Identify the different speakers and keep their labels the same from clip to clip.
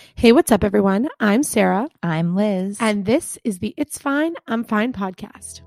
Speaker 1: Hey, what's up, everyone? I'm Sarah.
Speaker 2: I'm Liz.
Speaker 1: And this is the It's Fine, I'm Fine podcast.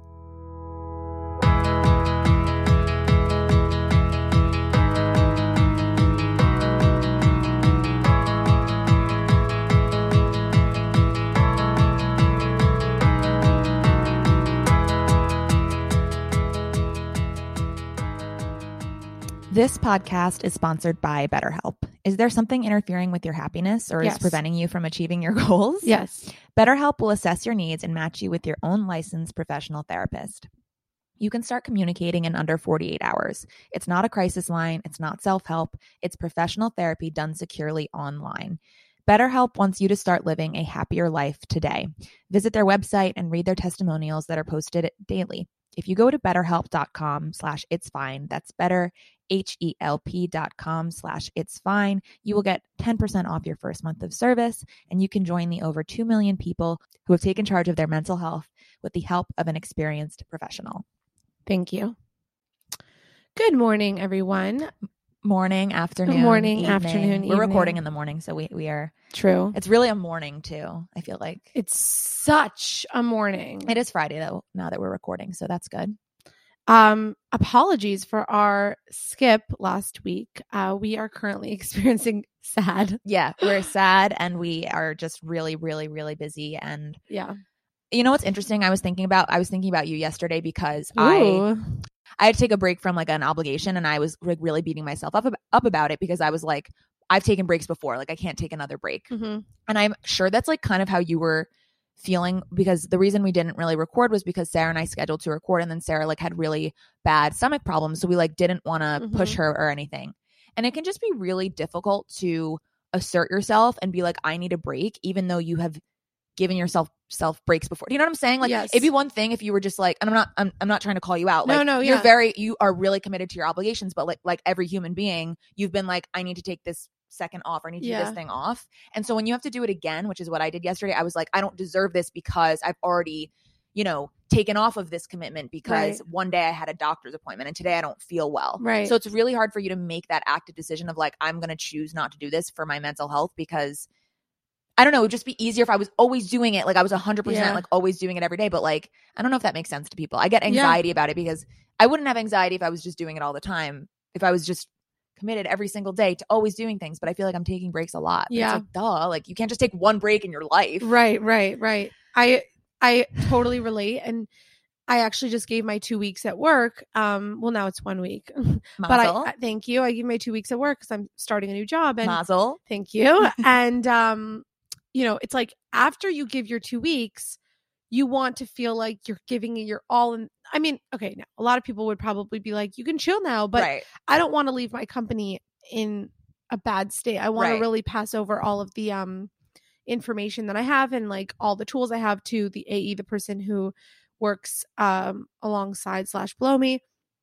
Speaker 2: This podcast is sponsored by BetterHelp. Is there something interfering with your happiness or
Speaker 1: Yes.
Speaker 2: is preventing you from achieving your goals?
Speaker 1: Yes.
Speaker 2: BetterHelp will assess your needs and match you with your own licensed professional therapist. You can start communicating in under 48 hours. It's not a crisis line. It's not self-help. It's professional therapy done securely online. BetterHelp wants you to start living a happier life today. Visit their website and read their testimonials that are posted daily. If you go to betterhelp.com/itsfine, that's better, HELP.com/itsfine, you will get 10% off your first month of service, and you can join the over 2 million people who have taken charge of their mental health with the help of an experienced professional.
Speaker 1: Thank you. Good morning, everyone.
Speaker 2: Morning, afternoon,
Speaker 1: morning,
Speaker 2: evening.
Speaker 1: afternoon,
Speaker 2: We're recording
Speaker 1: evening.
Speaker 2: in the morning, so we are.
Speaker 1: True.
Speaker 2: It's really a morning too, I feel like.
Speaker 1: It's such a morning.
Speaker 2: It is Friday though, now that we're recording, so that's good.
Speaker 1: Apologies for our skip last week. We are currently experiencing sad.
Speaker 2: Yeah, we're sad and we are just really, really, really busy. And
Speaker 1: Yeah.
Speaker 2: you know what's interesting? I was thinking about you yesterday because
Speaker 1: Ooh.
Speaker 2: I had to take a break from like an obligation, and I was like really beating myself up about it because I was like, I've taken breaks before, like I can't take another break.
Speaker 1: Mm-hmm.
Speaker 2: And I'm sure that's like kind of how you were feeling, because the reason we didn't really record was because Sarah and I scheduled to record, and then Sarah like had really bad stomach problems, so we like didn't want to push her or anything. And it can just be really difficult to assert yourself and be like, I need a break, even though you have given yourself breaks before. Do you know what I'm saying? Like,
Speaker 1: Yes.
Speaker 2: it'd be one thing if you were just like, and I'm not trying to call you out. Like,
Speaker 1: No,
Speaker 2: you
Speaker 1: yeah.
Speaker 2: are really committed to your obligations, but like every human being, you've been like, I need to take this second off, or I need to do this thing off. And so when you have to do it again, which is what I did yesterday, I was like, I don't deserve this because I've already, taken off of this commitment because one day I had a doctor's appointment and today I don't feel well.
Speaker 1: Right.
Speaker 2: So it's really hard for you to make that active decision of like, I'm going to choose not to do this for my mental health, because I don't know, it would just be easier if I was always doing it. Like I was 100% like always doing it every day. But like, I don't know if that makes sense to people. I get anxiety about it because I wouldn't have anxiety if I was just doing it all the time. If I was just committed every single day to always doing things, but I feel like I'm taking breaks a lot. But it's like, duh, like you can't just take one break in your life.
Speaker 1: Right. I totally relate. And I actually just gave my 2 weeks at work. Well, now it's 1 week, but I thank you. I gave my 2 weeks at work because I'm starting a new job. And
Speaker 2: Mazel.
Speaker 1: Thank you. And, it's like after you give your 2 weeks, you want to feel like you're giving it your all. And I mean, okay, now a lot of people would probably be like, you can chill now, but I don't want to leave my company in a bad state. I want to really pass over all of the information that I have and like all the tools I have to the AE, the person who works alongside / below me.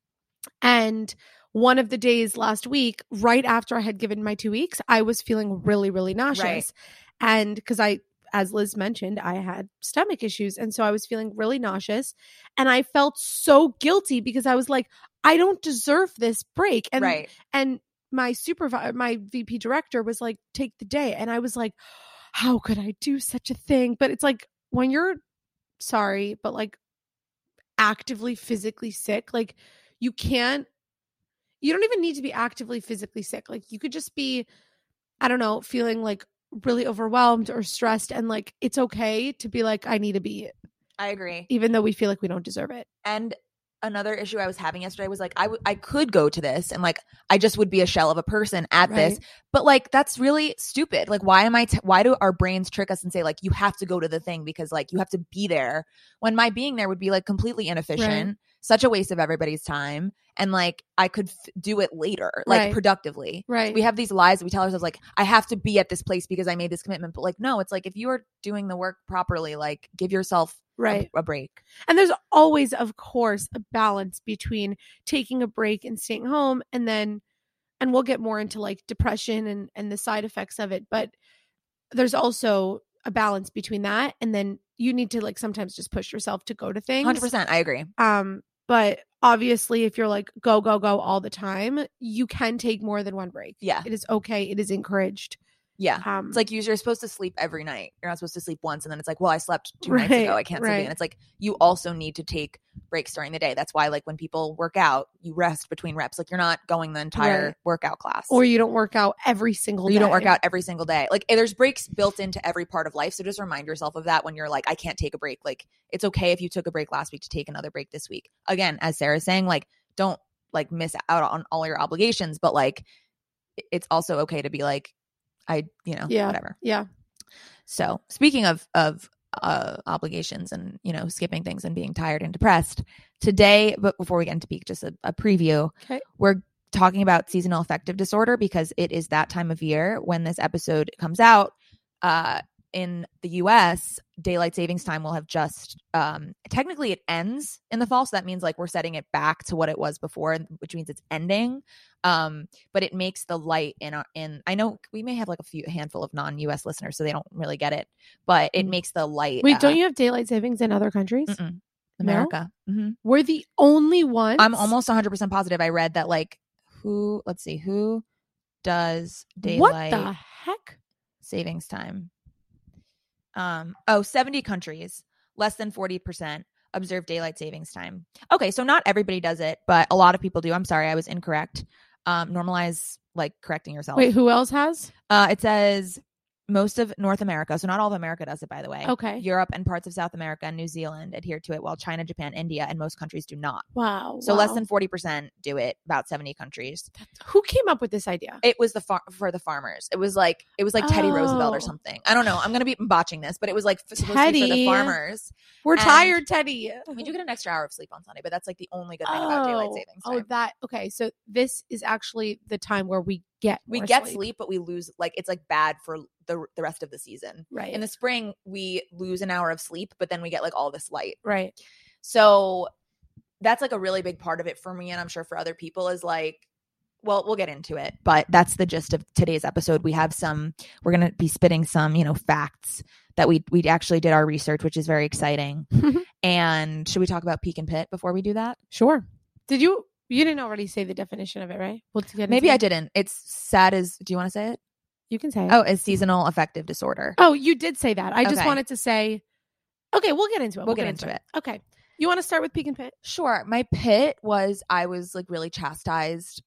Speaker 1: And one of the days last week, right after I had given my 2 weeks, I was feeling really, really nauseous. And because as Liz mentioned, I had stomach issues. And so I was feeling really nauseous. And I felt so guilty because I was like, I don't deserve this break. And my supervisor, my VP director was like, take the day. And I was like, how could I do such a thing? But it's like, when you're sorry, but like actively physically sick, like you don't even need to be actively physically sick. Like you could just be, I don't know, feeling like really overwhelmed or stressed, and like it's okay to be like, I need to be.
Speaker 2: I agree.
Speaker 1: Even though we feel like we don't deserve it. And
Speaker 2: another issue I was having yesterday was like, I could go to this and like I just would be a shell of a person at this, but like that's really stupid. Like why do our brains trick us and say like you have to go to the thing because like you have to be there, when my being there would be like completely inefficient, such a waste of everybody's time, and like I could do it later, like productively. So we have these lies that we tell ourselves like, I have to be at this place because I made this commitment, but like no, it's like if you are doing the work properly, like give yourself a break.
Speaker 1: And there's always, of course, a balance between taking a break and staying home, and we'll get more into like depression and the side effects of it, but there's also a balance between that, and then you need to like sometimes just push yourself to go to things.
Speaker 2: 100%, I agree.
Speaker 1: But obviously if you're like go all the time, you can take more than one break.
Speaker 2: Yeah,
Speaker 1: it is okay, it is encouraged.
Speaker 2: Yeah. It's like you're supposed to sleep every night. You're not supposed to sleep once and then it's like, well, I slept 2 nights ago. I can't sleep again. It's like you also need to take breaks during the day. That's why like when people work out, you rest between reps. Like you're not going the entire workout class.
Speaker 1: Or you don't work out every single day.
Speaker 2: You don't work out every single day. Like there's breaks built into every part of life. So just remind yourself of that when you're like, I can't take a break. Like it's okay if you took a break last week to take another break this week. Again, as Sarah's saying, like don't like miss out on all your obligations, but like it's also okay to be like, whatever.
Speaker 1: Yeah.
Speaker 2: So speaking of obligations and, skipping things and being tired and depressed today, but before we get into peak, just a preview, we're talking about seasonal affective disorder because it is that time of year when this episode comes out. In the US, daylight savings time will have just technically it ends in the fall, so that means like we're setting it back to what it was before, which means it's ending. But it makes the light in I know we may have like a handful of non-US listeners, so they don't really get it, but it makes the light.
Speaker 1: Wait, don't you have daylight savings in other countries?
Speaker 2: America.
Speaker 1: No? Mm-hmm. We're the only ones.
Speaker 2: I'm almost 100% positive. I read that like who does daylight
Speaker 1: what the heck
Speaker 2: savings time? 70 countries, less than 40% observe daylight savings time. Okay, so not everybody does it, but a lot of people do. I'm sorry, I was incorrect. Normalize like correcting yourself.
Speaker 1: Wait, who else has?
Speaker 2: It says most of North America, so not all of America does it, by the way.
Speaker 1: Okay.
Speaker 2: Europe and parts of South America and New Zealand adhere to it, while China, Japan, India, and most countries do not.
Speaker 1: Wow.
Speaker 2: So less than 40% do it, about 70 countries.
Speaker 1: Who came up with this idea?
Speaker 2: It was for the farmers. It was like Teddy Roosevelt or something. I don't know. I'm going to be botching this, but it was like supposed to be for the farmers.
Speaker 1: We're tired, Teddy.
Speaker 2: We do get an extra hour of sleep on Sunday, but that's like the only good thing about daylight savings time.
Speaker 1: Okay. So this is actually the time where we get
Speaker 2: sleep, but we lose, like it's like bad for the rest of the season.
Speaker 1: Right.
Speaker 2: In the spring, we lose an hour of sleep, but then we get like all this light.
Speaker 1: Right.
Speaker 2: So that's like a really big part of it for me, and I'm sure for other people is like, well, we'll get into it, but that's the gist of today's episode. We're going to be spitting some, facts that we actually did our research, which is very exciting. And should we talk about peak and pit before we do that?
Speaker 1: Sure. You didn't already say the definition of it, right?
Speaker 2: Maybe I didn't. It's SAD do you want to say it?
Speaker 1: You can say it.
Speaker 2: Oh, it's seasonal affective disorder.
Speaker 1: Oh, you did say that. I just wanted to say, okay, we'll get into it.
Speaker 2: We'll get into it.
Speaker 1: Okay. You want to start with peak and pit?
Speaker 2: Sure. My pit was, I was like really chastised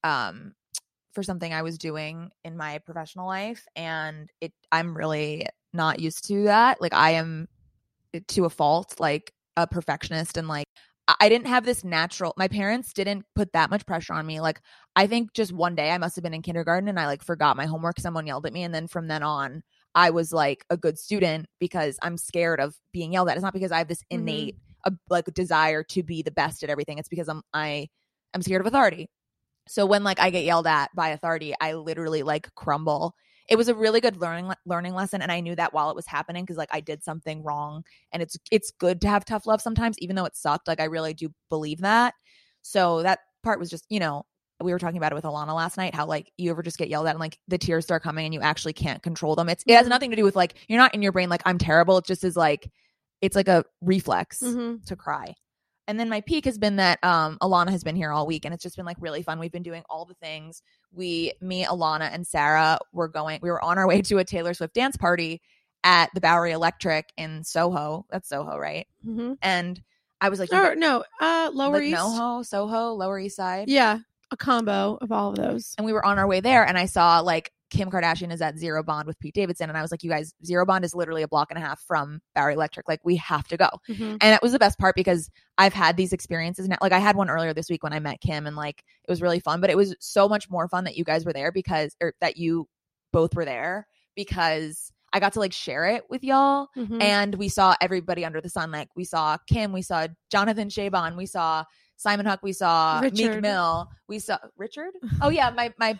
Speaker 2: for something I was doing in my professional life. And I'm really not used to that. Like I am to a fault, like a perfectionist, and like I didn't have this my parents didn't put that much pressure on me. Like I think just one day I must have been in kindergarten and I like forgot my homework. Someone yelled at me. And then from then on, I was like a good student because I'm scared of being yelled at. It's not because I have this innate like desire to be the best at everything. It's because I'm scared of authority. So when like I get yelled at by authority, I literally like crumble. It was a really good learning lesson, and I knew that while it was happening because like I did something wrong, and it's good to have tough love sometimes, even though it sucked. Like I really do believe that. So that part was just, we were talking about it with Alana last night, how like you ever just get yelled at and like the tears start coming and you actually can't control them. It has nothing to do with like you're not in your brain like I'm terrible. It just is like it's like a reflex to cry. And then my peak has been that Alana has been here all week, and it's just been like really fun. We've been doing all the things. Me, Alana, and Sarah we were on our way to a Taylor Swift dance party at the Bowery Electric in Soho. That's Soho, right? Mm-hmm. And I was like,
Speaker 1: Lower
Speaker 2: like
Speaker 1: East.
Speaker 2: NoHo, Soho, Lower East Side.
Speaker 1: Yeah, a combo of all of those.
Speaker 2: And we were on our way there, and I saw like Kim Kardashian is at Zero Bond with Pete Davidson. And I was like, you guys, Zero Bond is literally a block and a half from Bowery Electric. Like, we have to go. And that was the best part because I've had these experiences now. Like, I had one earlier this week when I met Kim, and like, it was really fun. But it was so much more fun that you guys were there or that you both were there, because I got to like share it with y'all. And we saw everybody under the sun. Like, we saw Kim, we saw Jonathan Chabon, we saw Simon Huck, we saw
Speaker 1: Richard.
Speaker 2: Meek Mill, we saw Richard. Oh yeah, my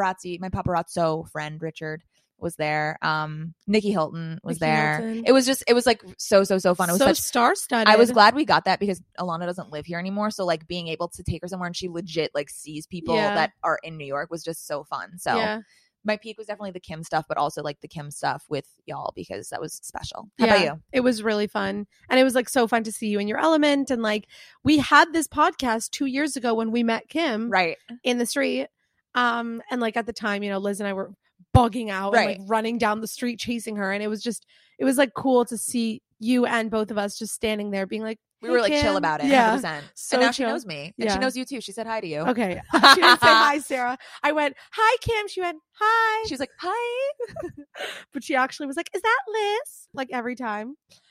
Speaker 2: paparazzo friend Richard was there. Nikki Hilton was there. It was like so fun. It was
Speaker 1: so star-studded.
Speaker 2: I was glad we got that because Alana doesn't live here anymore. So like being able to take her somewhere and she legit like sees people that are in New York was just so fun. So my peak was definitely the Kim stuff, but also like the Kim stuff with y'all because that was special. How about you?
Speaker 1: It was really fun. And it was like so fun to see you in your element. And like we had this podcast 2 years ago when we met Kim
Speaker 2: right
Speaker 1: in the street. And like at the time, Liz and I were bugging out
Speaker 2: Right.
Speaker 1: and like running down the street chasing her. And it was like cool to see you and both of us just standing there being like,
Speaker 2: We were like
Speaker 1: Kim.
Speaker 2: chill about it.
Speaker 1: Yeah.
Speaker 2: 100%.
Speaker 1: So
Speaker 2: and now she
Speaker 1: chill.
Speaker 2: knows me. And
Speaker 1: Yeah.
Speaker 2: she knows you too. She said hi to you.
Speaker 1: Okay. She didn't say hi, Sarah. I went, hi, Kim. She went, hi.
Speaker 2: She was like, hi.
Speaker 1: But she actually was like, is that Liz? Like every time.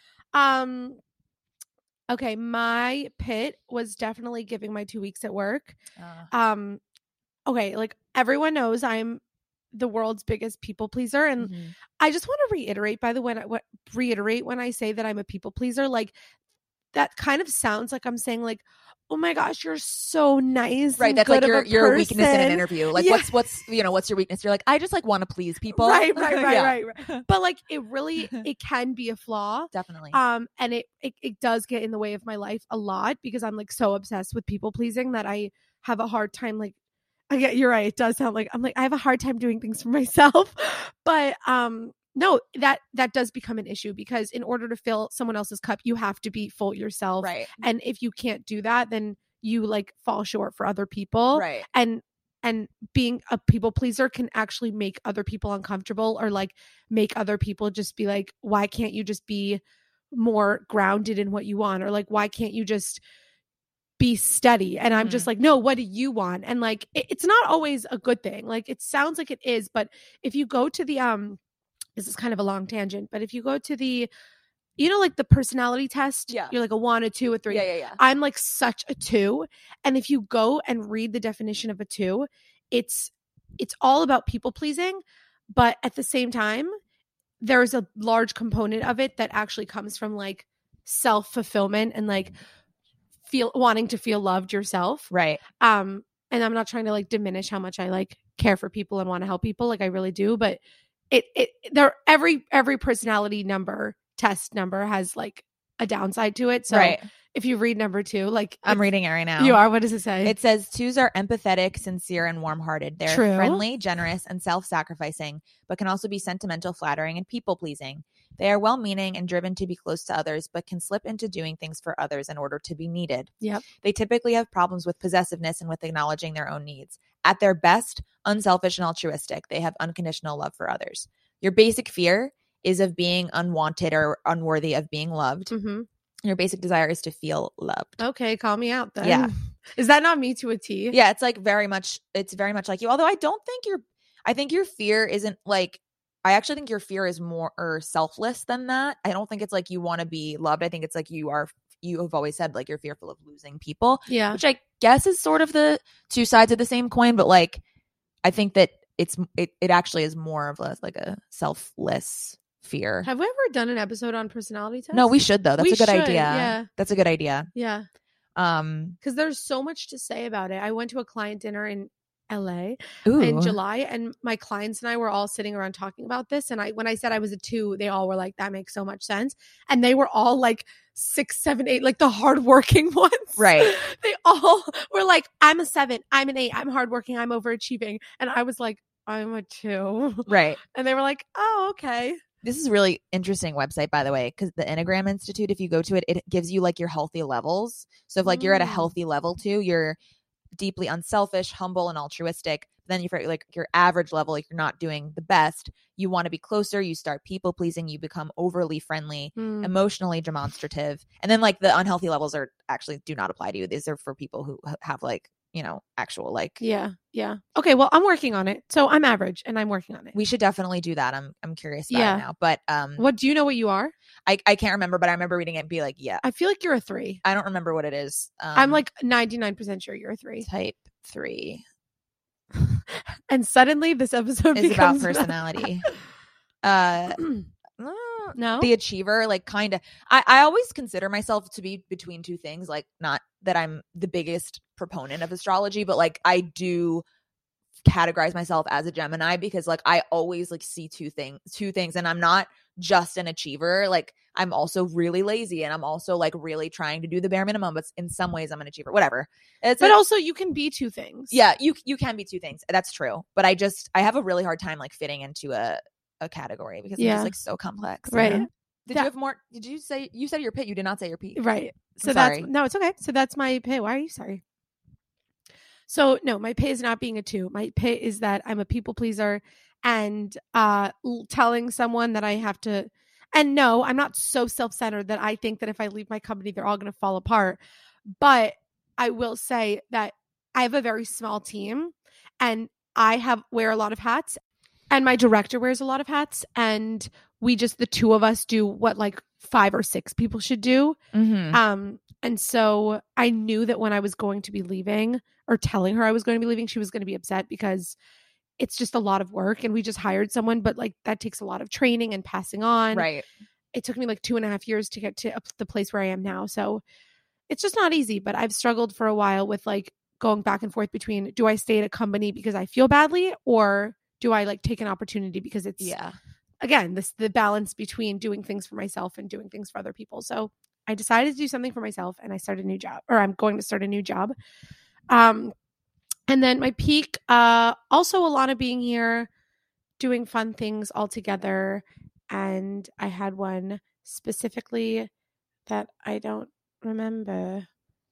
Speaker 1: Okay, my pit was definitely giving my 2 weeks at work. Okay, like everyone knows I'm the world's biggest people pleaser, and I just want to reiterate when I say that I'm a people pleaser, like that kind of sounds like I'm saying like, oh my gosh, you're so nice.
Speaker 2: Right. That's like your weakness in an
Speaker 1: person.
Speaker 2: interview. Like what's your weakness? You're like, I just like want to please people.
Speaker 1: Right.
Speaker 2: Yeah.
Speaker 1: But like it can be a flaw.
Speaker 2: Definitely.
Speaker 1: And it does get in the way of my life a lot because I'm like so obsessed with people pleasing that I have a hard time like you're right. It does sound like I have a hard time doing things for myself. But no, that does become an issue because in order to fill someone else's cup, you have to be full yourself.
Speaker 2: Right.
Speaker 1: And if you can't do that, then you like fall short for other people.
Speaker 2: Right.
Speaker 1: And being a people pleaser can actually make other people uncomfortable or like make other people just be like, why can't you just be more grounded in what you want? Or like, why can't you just be steady? And I'm just like, no, what do you want? And like, it's not always a good thing. Like it sounds like it is, but if you go to the, this is kind of a long tangent, but if you go to the, like the personality test, you're like a 1, a 2, a 3.
Speaker 2: Yeah.
Speaker 1: I'm like such a 2. And if you go and read the definition of a 2, it's all about people pleasing. But at the same time, there's a large component of it that actually comes from like self-fulfillment and like wanting to feel loved yourself.
Speaker 2: Right.
Speaker 1: And I'm not trying to like diminish how much I like care for people and want to help people. Like I really do. But every personality test number has like a downside to it. So if you read number 2, like
Speaker 2: I'm reading it right now.
Speaker 1: You are. What does it say?
Speaker 2: It says 2s are empathetic, sincere, and warm-hearted. They're friendly, generous, and self-sacrificing, but can also be sentimental, flattering, and people-pleasing. They are well-meaning and driven to be close to others, but can slip into doing things for others in order to be needed.
Speaker 1: Yep.
Speaker 2: They typically have problems with possessiveness and with acknowledging their own needs. At their best, unselfish and altruistic. They have unconditional love for others. Your basic fear is of being unwanted or unworthy of being loved.
Speaker 1: Mm-hmm.
Speaker 2: Your basic desire is to feel loved.
Speaker 1: Okay, call me out then.
Speaker 2: Yeah.
Speaker 1: Is that not me to a T?
Speaker 2: Yeah, it's very much like you. Although I think your fear isn't like, I actually think your fear is more selfless than that. I don't think it's like you want to be loved. I think it's like you have always said like you're fearful of losing people.
Speaker 1: Yeah.
Speaker 2: Which I guess is sort of the two sides of the same coin, but like I think that it actually is more of a selfless fear.
Speaker 1: Have we ever done an episode on personality tests?
Speaker 2: No, we should though. That's a good idea.
Speaker 1: Yeah.
Speaker 2: That's a good idea.
Speaker 1: Yeah. Because there's so much to say about it. I went to a client dinner in LA in July, and my clients and I were all sitting around talking about this. And when I said I was a 2, they all were like, that makes so much sense. And they were all like 6, 7, 8, like the hardworking ones.
Speaker 2: Right.
Speaker 1: They all were like, I'm a 7, I'm an 8, I'm hardworking, I'm overachieving. And I was like, I'm a 2.
Speaker 2: Right.
Speaker 1: And they were like, oh, okay.
Speaker 2: This is a really interesting website, by the way, because the Enneagram Institute, if you go to it, it gives you like your healthy levels. So if like you're at a healthy level 2, you're deeply unselfish, humble, and altruistic. Then if you're like your average level, like you're not doing the best, you want to be closer, you start people pleasing, you become overly friendly, emotionally demonstrative. And then like the unhealthy levels are actually do not apply to you. These are for people who have like, actual like.
Speaker 1: Yeah. Okay, well, I'm working on it. So I'm average and I'm working on it.
Speaker 2: We should definitely do that. I'm curious about it now. But
Speaker 1: what do you know what you are?
Speaker 2: I can't remember, but I remember reading it and be like, yeah.
Speaker 1: I feel like you're a 3.
Speaker 2: I don't remember what it is.
Speaker 1: I'm like 99% sure you're a 3.
Speaker 2: Type 3.
Speaker 1: And suddenly this episode
Speaker 2: is about personality.
Speaker 1: No,
Speaker 2: the achiever, like kind of. I always consider myself to be between two things. Like, not that I'm the biggest proponent of astrology, but like I do categorize myself as a Gemini because like I always like see two things, and I'm not just an achiever. Like I'm also really lazy, and I'm also like really trying to do the bare minimum, but in some ways I'm an achiever. Whatever.
Speaker 1: But also you can be two things.
Speaker 2: Yeah, you can be two things. That's true. But I have a really hard time like fitting into a category because it's just like so complex.
Speaker 1: Right.
Speaker 2: Did you have more? Did you say you said your pit? You did not say your peak.
Speaker 1: Right. So
Speaker 2: sorry.
Speaker 1: no, it's okay. So that's my pit. Why are you sorry? So no, my pay is not being a 2. My pay is that I'm a people pleaser and telling someone that I have to. And no, I'm not so self-centered that I think that if I leave my company, they're all going to fall apart. But I will say that I have a very small team and I wear a lot of hats, and my director wears a lot of hats, and we just, the two of us do what like 5 or 6 people should do. And so I knew that when I was going to be leaving or telling her I was going to be leaving, she was going to be upset because it's just a lot of work and we just hired someone, but like that takes a lot of training and passing on.
Speaker 2: Right.
Speaker 1: It took me like 2.5 years to get to the place where I am now. So it's just not easy, but I've struggled for a while with like going back and forth between, do I stay at a company because I feel badly, or do I like take an opportunity because it's, again, the balance between doing things for myself and doing things for other people. So I decided to do something for myself and I started a new job, or I'm going to start a new job. And then my peak, also Alana being here, doing fun things all together. And I had one specifically that I don't remember.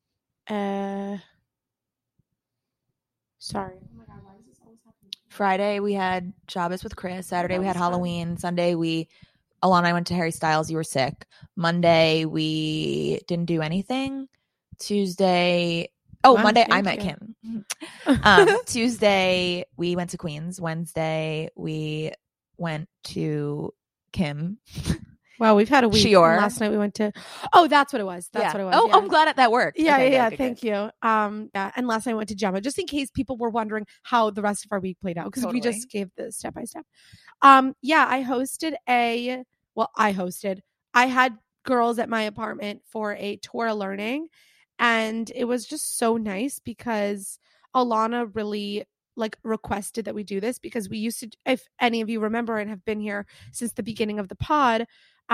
Speaker 1: Sorry. Oh my God, why is this always happening?
Speaker 2: Friday we had Shabbos with Chris. Saturday we had
Speaker 1: was fun.
Speaker 2: Halloween. Sunday Alana and I went to Harry Styles. You were sick. Monday we didn't do anything. Tuesday, Monday I met Kim. Tuesday we went to Queens. Wednesday we went to Kim.
Speaker 1: Wow, we've had a week. Last night we went to. Oh, that's what it was. That's what it was.
Speaker 2: Oh, yeah. I'm glad that worked.
Speaker 1: Yeah,
Speaker 2: okay,
Speaker 1: yeah.
Speaker 2: good.
Speaker 1: Thank you. Yeah, and last night I went to Gemma, just in case people were wondering how the rest of our week played out, because we just gave the step by step. Yeah, I had girls at my apartment for a tour of learning, and it was just so nice because Alana really like requested that we do this, because we used to, if any of you remember and have been here since the beginning of the pod,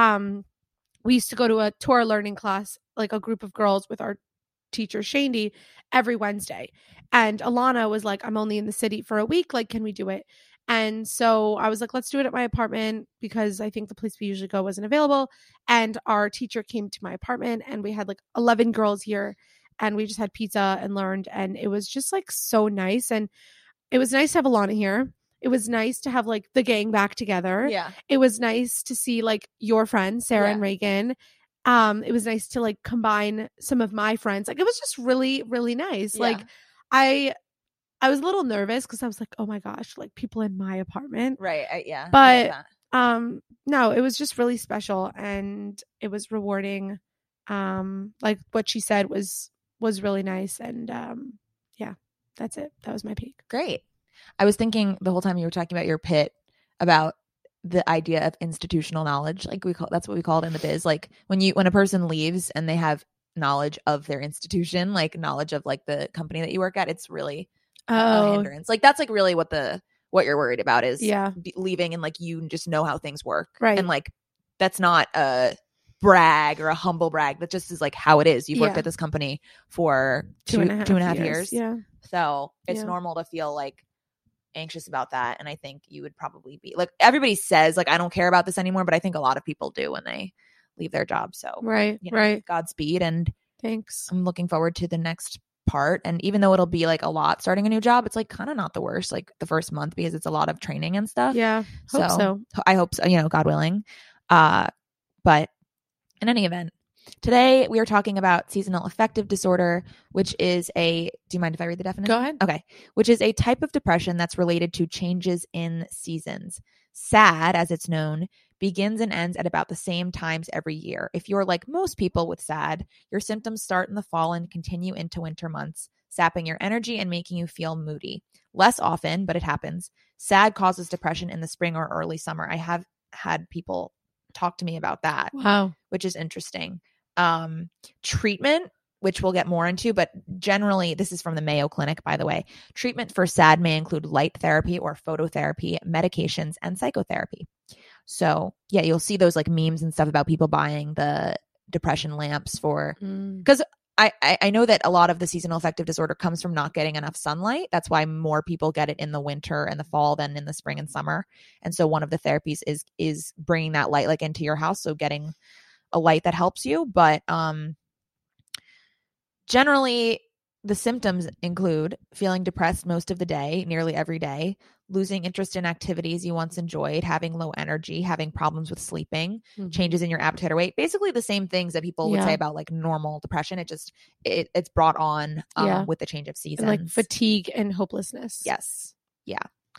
Speaker 1: we used to go to a tour learning class, like a group of girls with our teacher Shandy, every Wednesday. And Alana was like, I'm only in the city for a week, like, can we do it? And so I was like, let's do it at my apartment, because I think the place we usually go wasn't available. And our teacher came to my apartment and we had like 11 girls here, and we just had pizza and learned, and it was just like so nice. And it was nice to have Alana here. It was nice to have like the gang back together.
Speaker 2: Yeah.
Speaker 1: It was nice to see like your friends, Sarah and Reagan. It was nice to like combine some of my friends. Like it was just really, really nice. Yeah. Like I was a little nervous because I was like, oh my gosh, like people in my apartment.
Speaker 2: Right.
Speaker 1: But no, it was just really special and it was rewarding. Like what she said was really nice. And yeah, that's it. That was my peak.
Speaker 2: Great. I was thinking the whole time you were talking about your pit about the idea of institutional knowledge. Like that's what we call it in the biz. Like when a person leaves and they have knowledge of their institution, like knowledge of like the company that you work at, it's really a hindrance. Like that's like really what you're worried about is leaving and like you just know how things work.
Speaker 1: Right.
Speaker 2: And like that's not a brag or a humble brag. That just is like how it is. You've worked at this company for two and a half years.
Speaker 1: Yeah.
Speaker 2: So it's normal to feel like anxious about that. And I think you would probably be like, everybody says like, I don't care about this anymore, but I think a lot of people do when they leave their job. So
Speaker 1: right.
Speaker 2: Godspeed. And
Speaker 1: thanks.
Speaker 2: I'm looking forward to the next part. And even though it'll be like a lot starting a new job, it's like kind of not the worst, like the first month, because it's a lot of training and stuff.
Speaker 1: Yeah. So
Speaker 2: I hope so, God willing. But in any event, today we are talking about seasonal affective disorder, which is do you mind if I read the definition?
Speaker 1: Go ahead.
Speaker 2: Okay. Which is a type of depression that's related to changes in seasons. SAD, as it's known, begins and ends at about the same times every year. If you're like most people with SAD, your symptoms start in the fall and continue into winter months, sapping your energy and making you feel moody. Less often, but it happens. SAD causes depression in the spring or early summer. I have had people talk to me about that.
Speaker 1: Wow.
Speaker 2: Which is interesting. Treatment, which we'll get more into, but generally, this is from the Mayo Clinic, by the way. Treatment for SAD may include light therapy or phototherapy, medications, and psychotherapy. So yeah, you'll see those like memes and stuff about people buying the depression lamps for, because I know that a lot of the seasonal affective disorder comes from not getting enough sunlight. That's why more people get it in the winter and the fall than in the spring and summer. And so one of the therapies is bringing that light like into your house. So getting a light that helps you. But generally the symptoms include feeling depressed most of the day, nearly every day, losing interest in activities you once enjoyed, having low energy, having problems with sleeping, changes in your appetite or weight. Basically the same things that people would say about like normal depression. It's brought on with the change of seasons.
Speaker 1: And like fatigue and hopelessness.
Speaker 2: Yes. Yeah.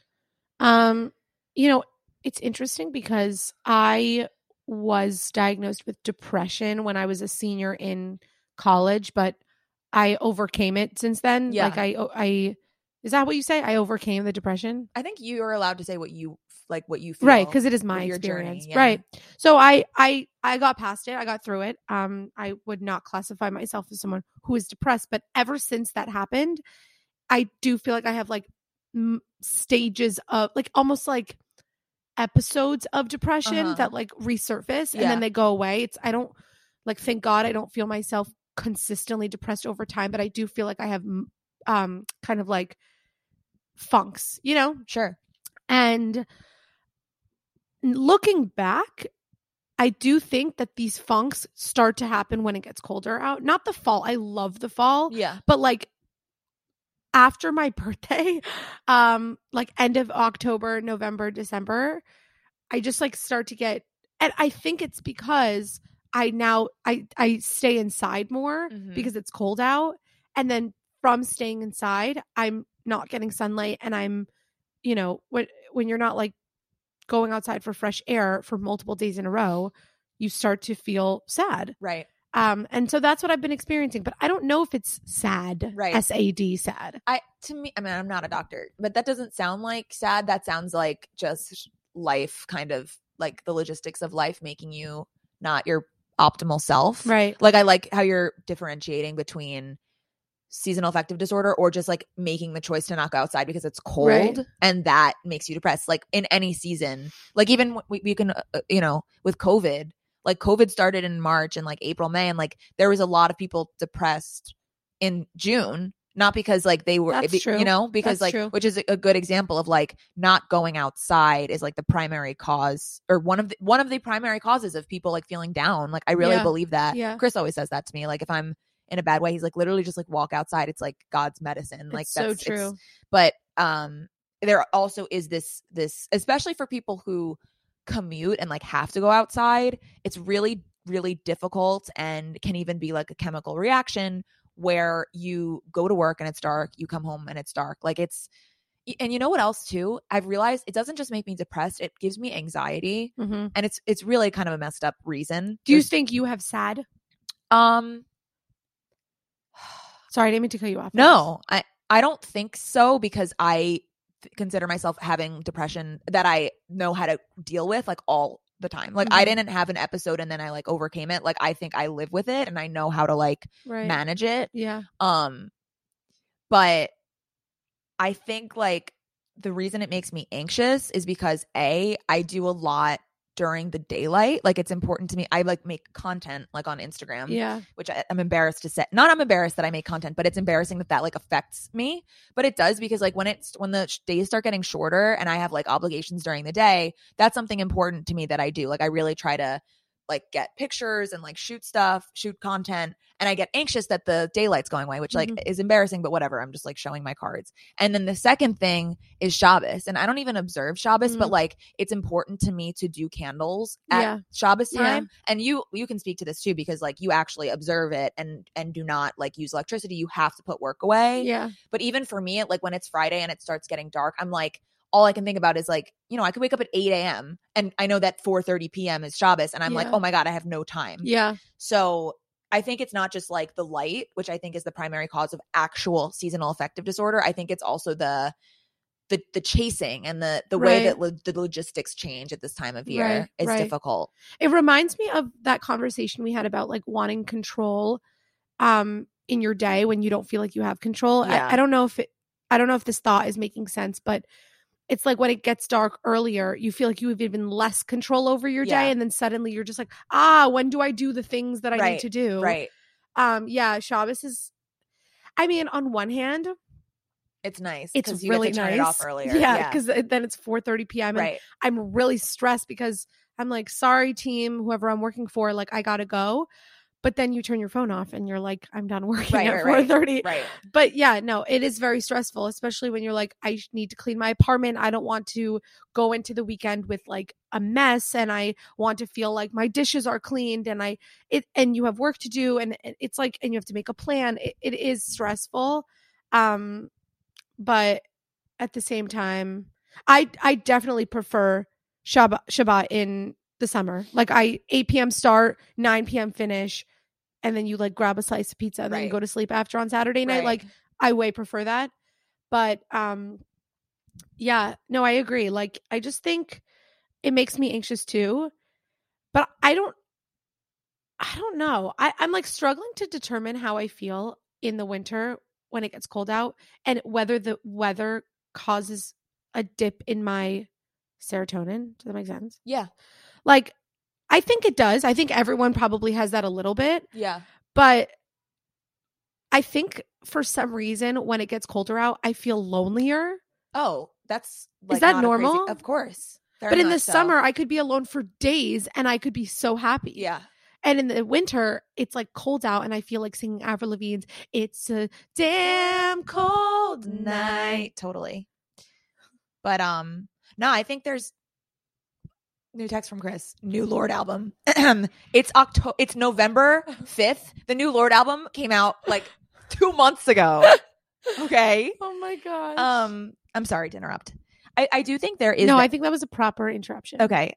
Speaker 1: You know, it's interesting because I was diagnosed with depression when I was a senior in college, but I overcame it since then.
Speaker 2: Yeah.
Speaker 1: Like I is that what you say? I overcame the depression?
Speaker 2: I think you are allowed to say what you feel.
Speaker 1: Right, because it is my experience.
Speaker 2: Journey, yeah.
Speaker 1: Right. So I got past it. I got through it. I would not classify myself as someone who is depressed, but ever since that happened, I do feel like I have like stages of like almost like episodes of depression that like resurface and then they go away. I don't like, thank God I don't feel myself consistently depressed over time, but I do feel like I have kind of like funks, you know?
Speaker 2: Sure.
Speaker 1: And looking back, I do think that these funks start to happen when it gets colder out. Not the fall. I love the fall.
Speaker 2: Yeah.
Speaker 1: But like after my birthday, like end of October, November, December, I just like start to get, and I think it's because I stay inside more because it's cold out. And then from staying inside, I'm not getting sunlight, and I'm, you know, when you're not like going outside for fresh air for multiple days in a row, you start to feel sad.
Speaker 2: Right.
Speaker 1: And so that's what I've been experiencing, but I don't know if it's sad.
Speaker 2: Right.
Speaker 1: SAD sad.
Speaker 2: To me, I mean, I'm not a doctor, but that doesn't sound like sad. That sounds like just life, kind of like the logistics of life making you not your optimal self.
Speaker 1: Right.
Speaker 2: Like I like how you're differentiating between seasonal affective disorder or just like making the choice to not go outside because it's cold, right, and that makes you depressed. Like in any season, like even we can, you know, with COVID, like COVID started in March and like April, May, and like there was a lot of people depressed in June, not because like they were, you know, because that's like true. Which is a good example of like not going outside is like the primary cause or one of the primary causes of people like feeling down. Like I really believe that. Yeah. Chris always says that to me. Like if I'm in a bad way, he's like literally just like walk outside. It's like God's medicine. Like
Speaker 1: it's that's so true.
Speaker 2: But there also is this especially for people who commute and like have to go outside, it's really, really difficult and can even be like a chemical reaction where you go to work and it's dark, you come home and it's dark. Like it's, and you know what else too? I've realized it doesn't just make me depressed, it gives me anxiety. And it's really kind of a messed up reason.
Speaker 1: Do you think you have SAD? Sorry, I didn't mean to cut you off.
Speaker 2: No, I don't think so, because I consider myself having depression that I know how to deal with like all the time. Like I didn't have an episode and then I like overcame it. Like I think I live with it and I know how to like manage it.
Speaker 1: Yeah.
Speaker 2: But I think like the reason it makes me anxious is because I do a lot during the daylight. Like it's important to me. I like make content like on Instagram, which I'm embarrassed to say. Not I'm embarrassed that I make content, but it's embarrassing that like affects me. But it does, because like when the days start getting shorter and I have like obligations during the day, that's something important to me that I do. Like I really try to like get pictures and like shoot content, and I get anxious that the daylight's going away, which like is embarrassing, but whatever. I'm just like showing my cards. And then the second thing is Shabbos, and I don't even observe Shabbos, but like it's important to me to do candles at Shabbos time. And you can speak to this too, because like you actually observe it and do not like use electricity. You have to put work away.
Speaker 1: Yeah.
Speaker 2: But even for me, like when it's Friday and it starts getting dark, I'm like, all I can think about is like, you know, I could wake up at 8 a.m. and I know that 4:30 p.m. is Shabbos, and I'm like, oh my God, I have no time.
Speaker 1: Yeah.
Speaker 2: So I think it's not just like the light, which I think is the primary cause of actual seasonal affective disorder. I think it's also the chasing and the way that the logistics change at this time of year is difficult.
Speaker 1: It reminds me of that conversation we had about like wanting control in your day when you don't feel like you have control.
Speaker 2: Yeah.
Speaker 1: I don't know if this thought is making sense, but it's like when it gets dark earlier, you feel like you have even less control over your day. And then suddenly you're just like, when do I do the things that I need to do?
Speaker 2: Right.
Speaker 1: Shabbos is, I mean, on one hand,
Speaker 2: it's nice.
Speaker 1: It's
Speaker 2: you
Speaker 1: really
Speaker 2: get to turn
Speaker 1: nice.
Speaker 2: it off earlier.
Speaker 1: Yeah. Because then it's 4:30 p.m.
Speaker 2: Right.
Speaker 1: And I'm really stressed because I'm like, sorry, team, whoever I'm working for, like I gotta go. but then you turn your phone off and you're like, I'm done working
Speaker 2: Right,
Speaker 1: at
Speaker 2: right,
Speaker 1: 4:30.
Speaker 2: Right.
Speaker 1: But yeah, no, it is very stressful, especially when you're like, I need to clean my apartment. I don't want to go into the weekend with like a mess, and I want to feel like my dishes are cleaned, and and you have work to do, and it's like, and you have to make a plan. It is stressful. But at the same time, I definitely prefer Shabbat in the summer. Like 8 p.m. start, 9 p.m. finish, and then you like grab a slice of pizza and then you go to sleep after on Saturday night.
Speaker 2: Right.
Speaker 1: Like I way prefer that. But yeah, no, I agree. Like I just think it makes me anxious too. But I don't know. I'm like struggling to determine how I feel in the winter when it gets cold out, and whether the weather causes a dip in my serotonin. Does that make sense?
Speaker 2: Yeah.
Speaker 1: Like, I think it does. I think everyone probably has that a little bit.
Speaker 2: Yeah.
Speaker 1: But I think for some reason, when it gets colder out, I feel lonelier.
Speaker 2: Oh, that's like,
Speaker 1: is that
Speaker 2: not
Speaker 1: normal?
Speaker 2: Of course.
Speaker 1: But in the summer, I could be alone for days and I could be so happy.
Speaker 2: Yeah.
Speaker 1: And in the winter, it's like cold out, and I feel like singing Avril Lavigne's "It's a Damn Cold Night."
Speaker 2: Totally. But no, I think there's new text from Chris. New Lorde album. It's November 5th. The new Lorde album came out like 2 months ago. Okay.
Speaker 1: Oh my gosh.
Speaker 2: I'm sorry to interrupt. I do think there is
Speaker 1: I think that was a proper interruption.
Speaker 2: Okay.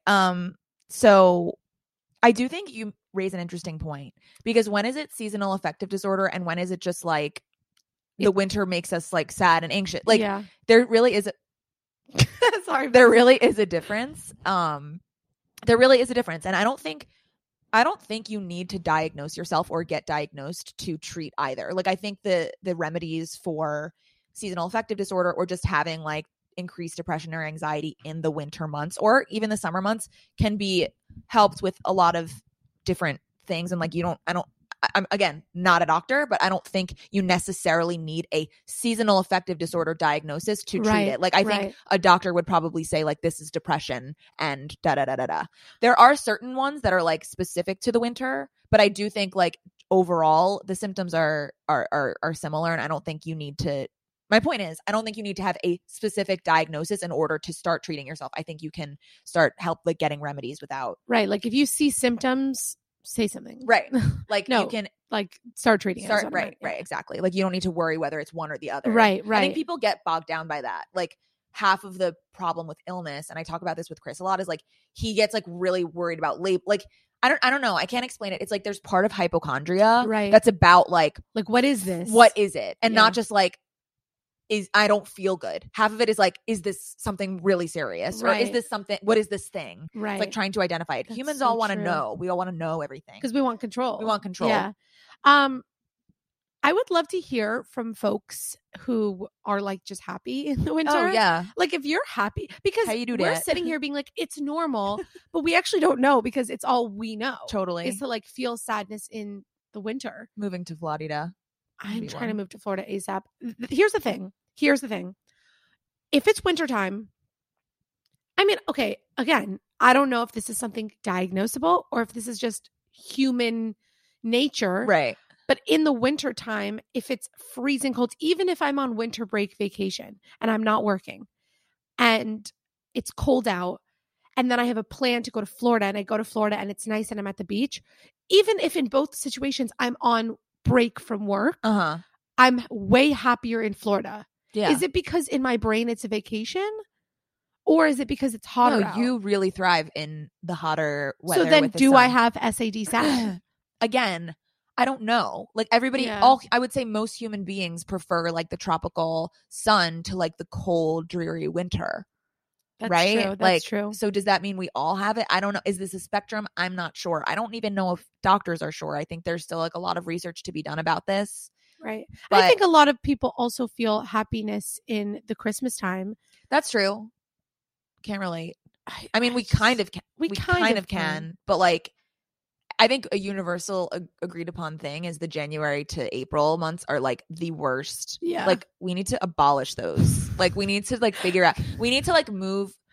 Speaker 2: So I do think you raise an interesting point, because when is it seasonal affective disorder and when is it just like the winter makes us like sad and anxious? Like there really is
Speaker 1: sorry.
Speaker 2: There really is a difference. There really is a difference. And I don't think you need to diagnose yourself or get diagnosed to treat either. Like I think the remedies for seasonal affective disorder or just having like increased depression or anxiety in the winter months or even the summer months can be helped with a lot of different things. And like I'm again not a doctor, but I don't think you necessarily need a seasonal affective disorder diagnosis to treat it. Like I think a doctor would probably say like this is depression and da da da da da. There are certain ones that are like specific to the winter, but I do think like overall the symptoms are similar, and I don't think you need to. My point is, I don't think you need to have a specific diagnosis in order to start treating yourself. I think you can start like getting remedies without.
Speaker 1: Right. Like if you see symptoms, say something.
Speaker 2: Right. Like
Speaker 1: no,
Speaker 2: you can
Speaker 1: like start treating it.
Speaker 2: Right. Exactly. Like you don't need to worry whether it's one or the other.
Speaker 1: Right.
Speaker 2: I think people get bogged down by that. Like half of the problem with illness, and I talk about this with Chris a lot, is like he gets like really worried about like I don't know. I can't explain it. It's like there's part of hypochondria that's about like
Speaker 1: what is this?
Speaker 2: What is it? And not just like I don't feel good. Half of it is like, is this something really serious? Or is this something, what is this thing?
Speaker 1: Right.
Speaker 2: It's like trying to identify it.
Speaker 1: That's
Speaker 2: Humans
Speaker 1: so
Speaker 2: all want to
Speaker 1: true.
Speaker 2: know. We all want to know everything.
Speaker 1: Because we want control. Yeah. I would love to hear from folks who are like just happy in the winter.
Speaker 2: Oh, yeah.
Speaker 1: Like if you're happy, because we're
Speaker 2: that?
Speaker 1: sitting here being like, it's normal, but we actually don't know because it's all we know.
Speaker 2: Totally.
Speaker 1: Is to like feel sadness in the winter.
Speaker 2: Moving to Florida.
Speaker 1: I'm trying to move to Florida ASAP. Here's the thing. If it's wintertime, I mean, okay, again, I don't know if this is something diagnosable or if this is just human nature.
Speaker 2: Right.
Speaker 1: But in the wintertime, if it's freezing cold, even if I'm on winter break vacation and I'm not working and it's cold out, and then I have a plan to go to Florida and I go to Florida and it's nice and I'm at the beach, even if in both situations I'm on break from work, I'm way happier in Florida.
Speaker 2: Yeah.
Speaker 1: Is it because in my brain it's a vacation? Or is it because it's hotter out?
Speaker 2: You really thrive in the hotter weather.
Speaker 1: So then
Speaker 2: with the
Speaker 1: do
Speaker 2: sun.
Speaker 1: I have SAD SAD?
Speaker 2: Again, I don't know. Like everybody, I would say most human beings prefer like the tropical sun to like the cold, dreary winter.
Speaker 1: That's
Speaker 2: right?
Speaker 1: True. That's true.
Speaker 2: So does that mean we all have it? I don't know. Is this a spectrum? I'm not sure. I don't even know if doctors are sure. I think there's still like a lot of research to be done about this.
Speaker 1: Right. I think a lot of people also feel happiness in the Christmas time.
Speaker 2: That's true. Can't relate. I mean, we kind of can. We kind of can. But like, I think a universal agreed upon thing is the January to April months are like the worst.
Speaker 1: Yeah.
Speaker 2: Like we need to abolish those. Like we need to like figure out, we need to like move.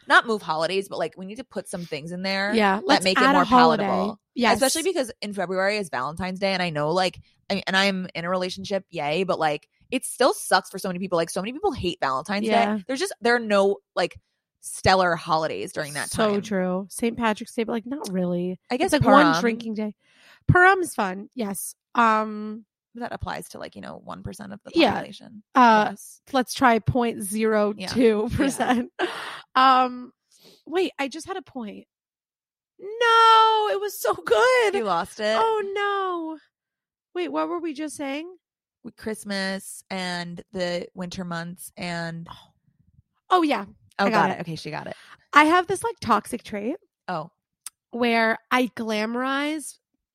Speaker 2: not move holidays, but like we need to put some things in there
Speaker 1: Yeah,
Speaker 2: that make it
Speaker 1: add
Speaker 2: more
Speaker 1: a holiday.
Speaker 2: palatable.
Speaker 1: Yes.
Speaker 2: Especially because in February is Valentine's Day, and I know like and I'm in a relationship, yay, but like it still sucks for so many people. Like so many people hate Valentine's Day. There are no like stellar holidays during that time.
Speaker 1: So true. St. Patrick's Day, but like not really.
Speaker 2: I guess
Speaker 1: it's like
Speaker 2: Purim.
Speaker 1: one drinking day. Purim is fun. Yes.
Speaker 2: That applies to like 1% of the population.
Speaker 1: Let's try 0.02%. Wait, I just had a point. No, it was so good.
Speaker 2: You lost it.
Speaker 1: Oh no. Wait, what were we just saying?
Speaker 2: With Christmas and the winter months and
Speaker 1: oh yeah.
Speaker 2: Oh, got it. Okay, she got it.
Speaker 1: I have this like toxic trait.
Speaker 2: Oh.
Speaker 1: Where I glamorize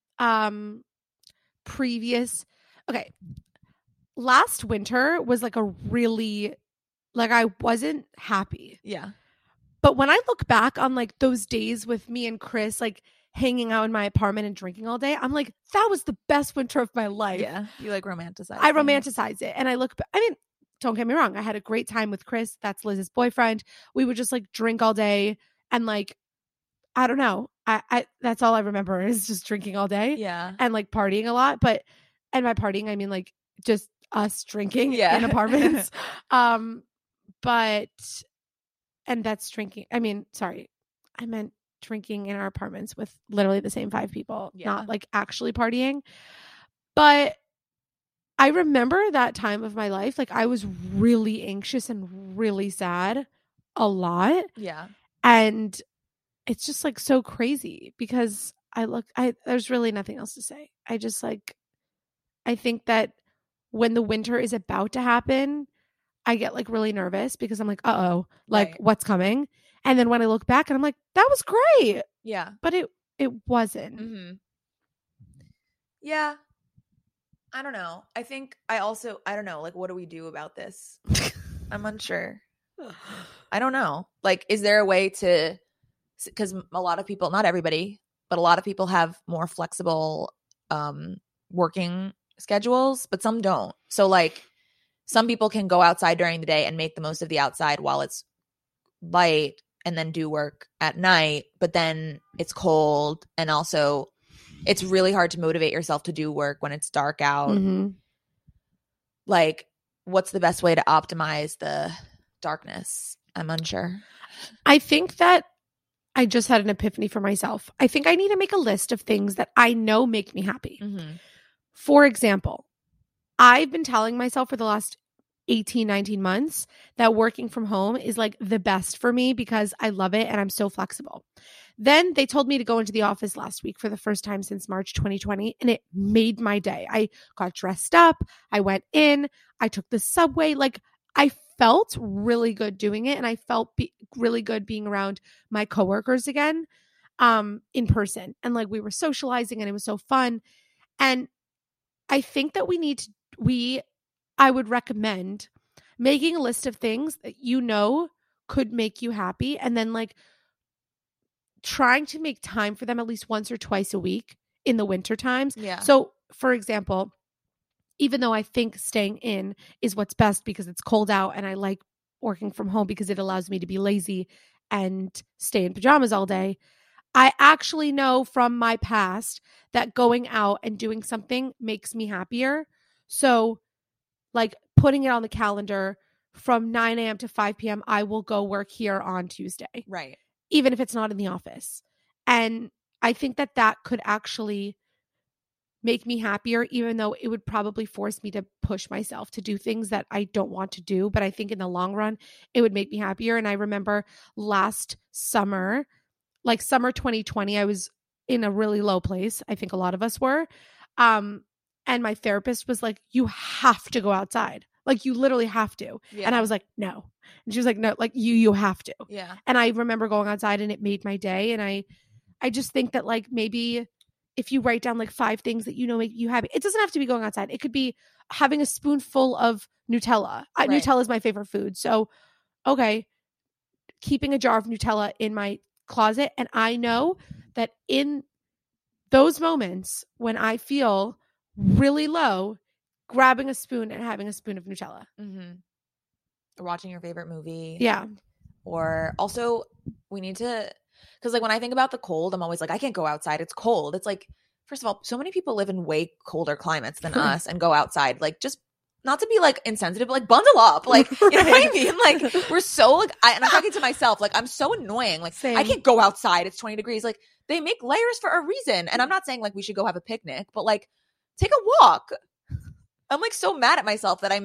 Speaker 1: previous. Okay. Last winter was like a really like I wasn't happy.
Speaker 2: Yeah.
Speaker 1: But when I look back on like those days with me and Chris like hanging out in my apartment and drinking all day, I'm like, that was the best winter of my life.
Speaker 2: Yeah. You like romanticize.
Speaker 1: I romanticize it. And I look I mean, don't get me wrong. I had a great time with Chris. That's Liz's boyfriend. We would just like drink all day and like, I don't know. I that's all I remember is just drinking all day.
Speaker 2: Yeah.
Speaker 1: And like partying a lot. And by partying, I mean like just us drinking in apartments. And that's drinking. I mean, sorry. I meant drinking in our apartments with literally the same 5 people, not like actually partying. But I remember that time of my life, like I was really anxious and really sad a lot.
Speaker 2: Yeah.
Speaker 1: And it's just like so crazy because there's really nothing else to say. I just like, I think that when the winter is about to happen, I get like really nervous because I'm like, uh-oh, like what's coming? And then when I look back and I'm like, that was great.
Speaker 2: Yeah.
Speaker 1: But it wasn't.
Speaker 2: Mm-hmm. Yeah. I don't know. I think I don't know. Like, what do we do about this? I'm unsure. I don't know. Like, is there a way to, because a lot of people, not everybody, but a lot of people have more flexible working schedules, but some don't. So like some people can go outside during the day and make the most of the outside while it's light and then do work at night, but then it's cold and also it's really hard to motivate yourself to do work when it's dark out.
Speaker 1: Mm-hmm.
Speaker 2: Like, what's the best way to optimize the darkness? I'm unsure.
Speaker 1: I think that I just had an epiphany for myself. I think I need to make a list of things that I know make me happy.
Speaker 2: Mm-hmm.
Speaker 1: For example, I've been telling myself for the last 18, 19 months that working from home is like the best for me because I love it and I'm so flexible. Then they told me to go into the office last week for the first time since March 2020, and it made my day. I got dressed up. I went in. I took the subway. Like, I felt really good doing it, and I felt really good being around my coworkers again in person. And like we were socializing, and it was so fun. And I think that I would recommend making a list of things that you know could make you happy, and then like trying to make time for them at least once or twice a week in the winter times.
Speaker 2: Yeah.
Speaker 1: So, for example, even though I think staying in is what's best because it's cold out and I like working from home because it allows me to be lazy and stay in pajamas all day, I actually know from my past that going out and doing something makes me happier. So, like putting it on the calendar from 9 a.m. to 5 p.m., I will go work here on Tuesday.
Speaker 2: Right.
Speaker 1: Even if it's not in the office. And I think that could actually make me happier, even though it would probably force me to push myself to do things that I don't want to do. But I think in the long run, it would make me happier. And I remember last summer, like summer 2020, I was in a really low place. I think a lot of us were. And my therapist was like, you have to go outside. Like, you literally have to. Yeah. And I was like, no. And she was like, no, like you have to.
Speaker 2: Yeah.
Speaker 1: And I remember going outside and it made my day. And I just think that like maybe if you write down like 5 things that you know make you happy, it doesn't have to be going outside. It could be having a spoonful of Nutella. Right. Nutella is my favorite food. So, okay, keeping a jar of Nutella in my closet. And I know that in those moments when I feel really low, grabbing a spoon and having a spoon of Nutella.
Speaker 2: Mm-hmm. Or watching your favorite movie.
Speaker 1: Yeah.
Speaker 2: Or also we need to, because like when I think about the cold, I'm always like, I can't go outside. It's cold. It's like, first of all, so many people live in way colder climates than us and go outside. Like, just not to be like insensitive, but like bundle up. Like, you know what I mean? Like, we're so like, and I'm talking to myself, like, I'm so annoying. Like,
Speaker 1: Same.
Speaker 2: I can't go outside. It's 20 degrees. Like, they make layers for a reason. And I'm not saying like we should go have a picnic, but like, take a walk. I'm like so mad at myself that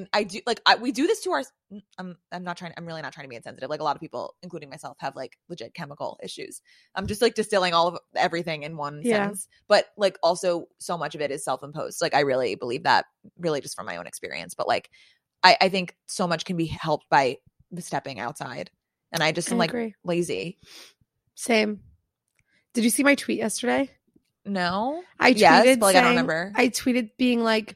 Speaker 2: we do this to our, I'm really not trying to be insensitive. Like, a lot of people, including myself, have like legit chemical issues. I'm just like distilling all of everything in one sentence, but like also so much of it is self-imposed. Like, I really believe that, really just from my own experience. But like, I think so much can be helped by stepping outside, and I just am like lazy.
Speaker 1: Same. Did you see my tweet yesterday?
Speaker 2: No,
Speaker 1: I tweeted,
Speaker 2: yes, but like,
Speaker 1: saying,
Speaker 2: I don't remember.
Speaker 1: I tweeted being like,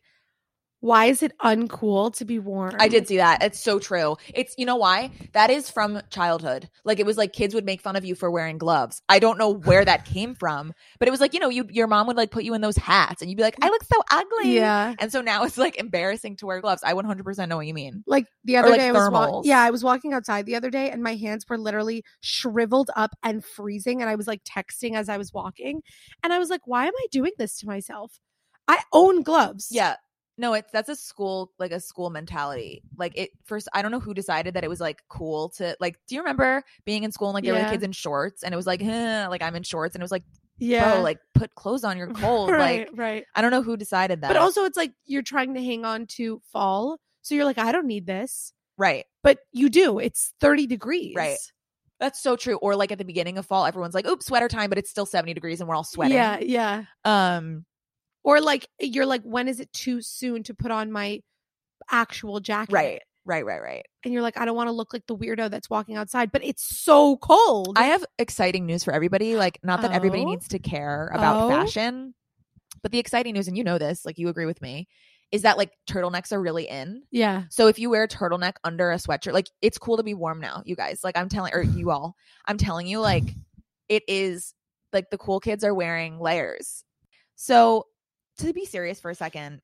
Speaker 1: why is it uncool to be warm?
Speaker 2: I did see that. It's so true. It's, you know why? That is from childhood. Like, it was like kids would make fun of you for wearing gloves. I don't know where that came from, but it was like, you know, your mom would like put you in those hats and you'd be like, I look so ugly.
Speaker 1: Yeah.
Speaker 2: And so now it's like embarrassing to wear gloves. I 100% know what you mean.
Speaker 1: Like the other day,
Speaker 2: thermals.
Speaker 1: I was walking outside the other day and my hands were literally shriveled up and freezing. And I was like texting as I was walking. And I was like, why am I doing this to myself? I own gloves.
Speaker 2: Yeah. No, that's a school mentality. Like, it first, I don't know who decided that it was like cool to like, do you remember being in school and like there were the kids in shorts and it was like, like I'm in shorts and it was like, bro, like put clothes on, you're cold.
Speaker 1: Right,
Speaker 2: like,
Speaker 1: right.
Speaker 2: I don't know who decided that.
Speaker 1: But also it's like you're trying to hang on to fall. So you're like, I don't need this.
Speaker 2: Right.
Speaker 1: But you do. It's 30 degrees.
Speaker 2: Right. That's so true. Or like at the beginning of fall, everyone's like, oops, sweater time, but it's still 70 degrees and we're all sweating.
Speaker 1: Yeah, yeah. Or like, you're like, when is it too soon to put on my actual jacket?
Speaker 2: Right.
Speaker 1: And you're like, I don't want to look like the weirdo that's walking outside, but it's so cold.
Speaker 2: I have exciting news for everybody. Like, not that everybody needs to care about fashion, but the exciting news, and you know this, like you agree with me, is that like turtlenecks are really in.
Speaker 1: Yeah.
Speaker 2: So if you wear a turtleneck under a sweatshirt, like, it's cool to be warm now, you guys. Like, I'm telling you, like, it is like the cool kids are wearing layers. So to be serious for a second,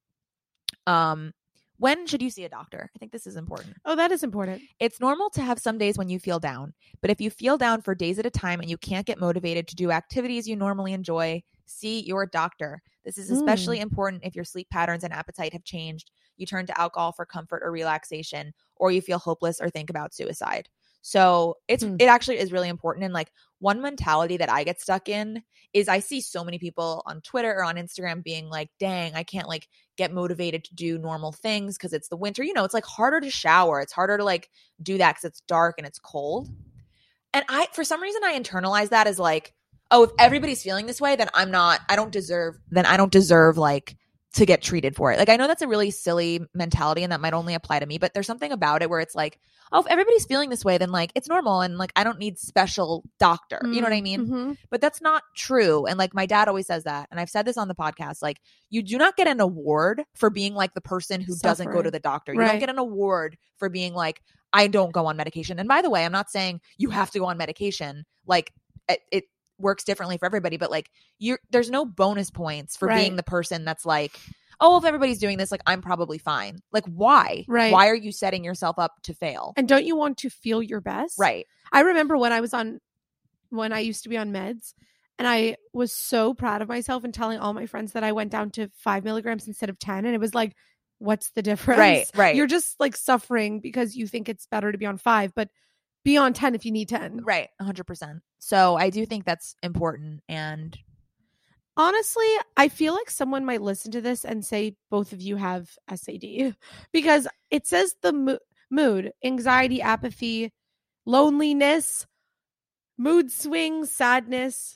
Speaker 2: when should you see a doctor? I think this is important.
Speaker 1: Oh, that is important.
Speaker 2: It's normal to have some days when you feel down, but if you feel down for days at a time and you can't get motivated to do activities you normally enjoy, see your doctor. This is especially important if your sleep patterns and appetite have changed, you turn to alcohol for comfort or relaxation, or you feel hopeless or think about suicide. So it actually is really important. And like, one mentality that I get stuck in is I see so many people on Twitter or on Instagram being like, dang, I can't like get motivated to do normal things because it's the winter. You know, it's like harder to shower. It's harder to like do that because it's dark and it's cold. And for some reason, I internalize that as like, oh, if everybody's feeling this way, then I don't deserve like to get treated for it. Like, I know that's a really silly mentality and that might only apply to me, but there's something about it where it's like, oh, if everybody's feeling this way, then like it's normal and like I don't need special doctor. You know what I mean?
Speaker 1: Mm-hmm.
Speaker 2: But that's not true. And like, my dad always says that, and I've said this on the podcast, like, you do not get an award for being like the person who doesn't go to the doctor. You don't get an award for being like, I don't go on medication. And by the way, I'm not saying you have to go on medication. Like, it works differently for everybody, but like, there's no bonus points for being the person that's like, oh, if everybody's doing this, like, I'm probably fine. Like, why?
Speaker 1: Right.
Speaker 2: Why are you setting yourself up to fail?
Speaker 1: And don't you want to feel your best?
Speaker 2: Right.
Speaker 1: I remember when I used to be on meds, and I was so proud of myself and telling all my friends that I went down to 5 milligrams instead of 10. And it was like, what's the difference?
Speaker 2: Right.
Speaker 1: You're just like suffering because you think it's better to be on 5, but be on 10 if you need 10.
Speaker 2: Right. 100%. So I do think that's important. And
Speaker 1: honestly, I feel like someone might listen to this and say both of you have SAD, because it says the mood, anxiety, apathy, loneliness, mood swings, sadness,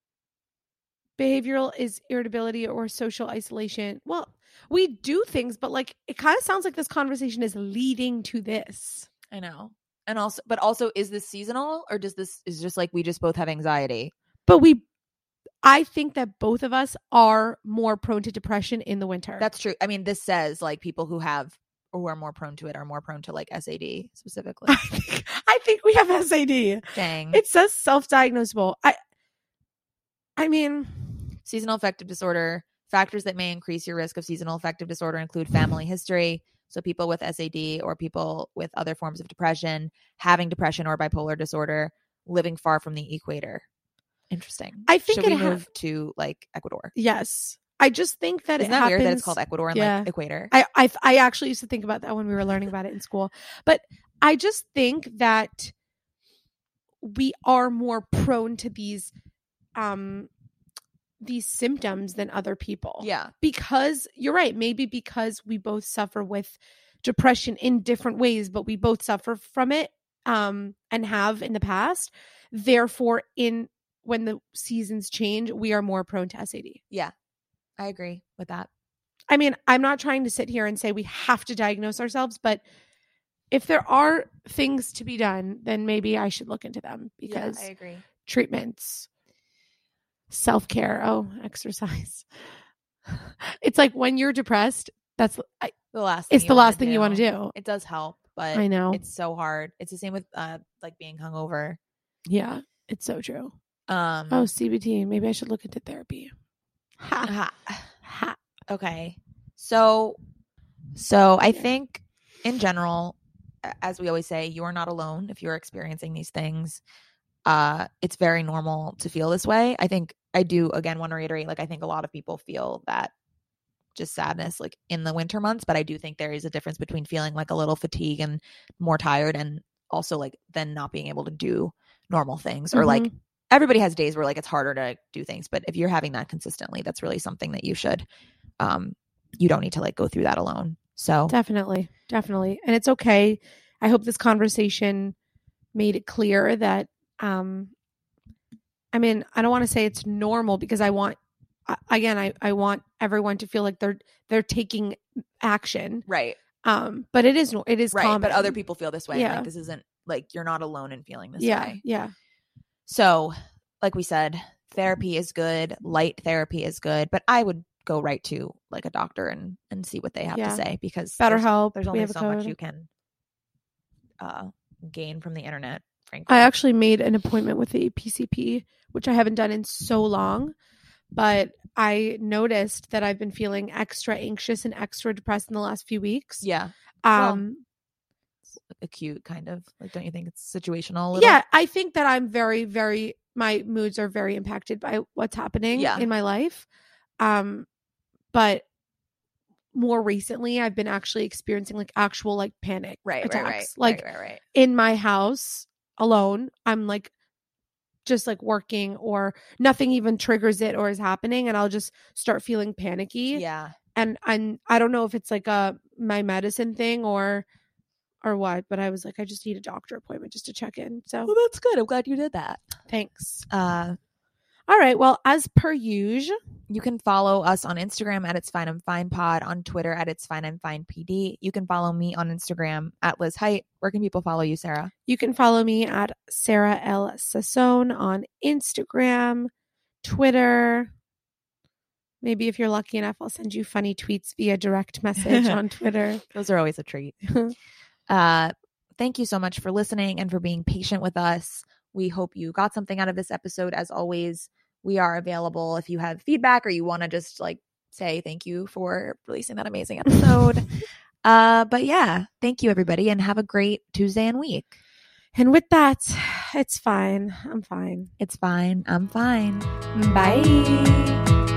Speaker 1: behavioral is irritability or social isolation. Well, we do things, but like, it kind of sounds like this conversation is leading to this.
Speaker 2: I know. And also, is this seasonal, or is just like we just both have anxiety?
Speaker 1: But I think that both of us are more prone to depression in the winter.
Speaker 2: That's true. I mean, this says like people who are more prone to it are more prone to like SAD specifically.
Speaker 1: I think we have SAD.
Speaker 2: Dang.
Speaker 1: It says self-diagnosable. I mean,
Speaker 2: seasonal affective disorder. Factors that may increase your risk of seasonal affective disorder include family history, So people with SAD or people with other forms of depression, having depression or bipolar disorder, living far from the equator. Interesting.
Speaker 1: I think
Speaker 2: Should we move to like Ecuador?
Speaker 1: Yes. I just think that
Speaker 2: Isn't that weird that it's called Ecuador and like equator?
Speaker 1: I actually used to think about that when we were learning about it in school. But I just think that we are more prone to these symptoms than other people.
Speaker 2: Yeah.
Speaker 1: Because you're right. Maybe because we both suffer with depression in different ways, but we both suffer from it and have in the past. Therefore, when the seasons change, we are more prone to SAD.
Speaker 2: Yeah, I agree with that.
Speaker 1: I mean, I'm not trying to sit here and say we have to diagnose ourselves, but if there are things to be done, then maybe I should look into them because
Speaker 2: I agree.
Speaker 1: Treatments, self-care, exercise. It's like when you're depressed, that's
Speaker 2: the last thing
Speaker 1: you want to do.
Speaker 2: It does help, but
Speaker 1: I know
Speaker 2: it's so hard. It's the same with like being hungover.
Speaker 1: Yeah, it's so true. CBT. Maybe I should look into therapy.
Speaker 2: Okay. So I think in general, as we always say, you are not alone if you're experiencing these things. It's very normal to feel this way. I think I do again want to reiterate, like I think a lot of people feel that just sadness like in the winter months, but I do think there is a difference between feeling like a little fatigued and more tired and also like then not being able to do normal things or like everybody has days where like it's harder to do things, but if you're having that consistently, that's really something that you should you don't need to like go through that alone. So
Speaker 1: definitely and it's okay. I hope this conversation made it clear that I mean, I don't want to say it's normal because I want everyone to feel like they're taking action,
Speaker 2: right?
Speaker 1: But it is right, common.
Speaker 2: But other people feel this way.
Speaker 1: Yeah.
Speaker 2: Like this isn't like you're not alone in feeling this way.
Speaker 1: Yeah.
Speaker 2: So, like we said, therapy is good. Light therapy is good, but I would go right to like a doctor and see what they have to say because
Speaker 1: BetterHelp.
Speaker 2: There's only so much you can gain from the internet. Frankly,
Speaker 1: I actually made an appointment with the PCP, which I haven't done in so long, but I noticed that I've been feeling extra anxious and extra depressed in the last few weeks.
Speaker 2: Yeah. Acute kind of like, don't you think it's situational a little?
Speaker 1: Yeah, I think that I'm very, very, my moods are very impacted by what's happening in my life. But more recently I've been actually experiencing like actual like panic attacks. Right. In my house alone, I'm like just like working or nothing even triggers it or is happening and I'll just start feeling panicky.
Speaker 2: Yeah.
Speaker 1: And I don't know if it's like my medicine thing or what, but I was like, I just need a doctor appointment just to check in. So
Speaker 2: well, that's good. I'm glad you did that.
Speaker 1: Thanks. All right. Well, as per usual,
Speaker 2: you can follow us on Instagram at It's Fine I'm Fine Pod, on Twitter at It's Fine I'm Fine PD. You can follow me on Instagram at Liz Height. Where can people follow you, Sarah?
Speaker 1: You can follow me at Sarah L. Sassone on Instagram, Twitter. Maybe if you're lucky enough, I'll send you funny tweets via direct message on Twitter.
Speaker 2: Those are always a treat. Thank you so much for listening and for being patient with us. We hope you got something out of this episode. As always, we are available if you have feedback or you want to just like say thank you for releasing that amazing episode. But yeah, thank you everybody and have a great Tuesday and week.
Speaker 1: And with that, it's fine. I'm fine.
Speaker 2: It's fine. I'm fine. Bye.